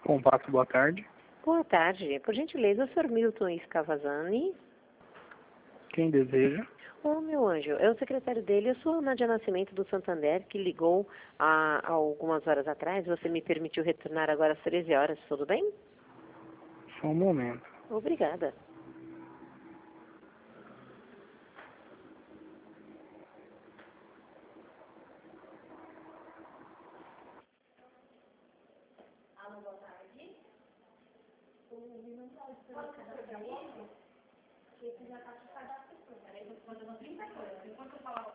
Compasso, boa tarde. Boa tarde. Por gentileza, o Sr. Milton Scavazani. Quem deseja? Ô, meu anjo, é o secretário dele. Eu sou a Ana de Nascimento do Santander, que ligou há algumas horas atrás. Você me permitiu retornar agora às 13 horas, tudo bem? Só um momento. Obrigada. Esse já está te cadastro, peraí, eu vou fazer uma 30 coisas. Enquanto eu falar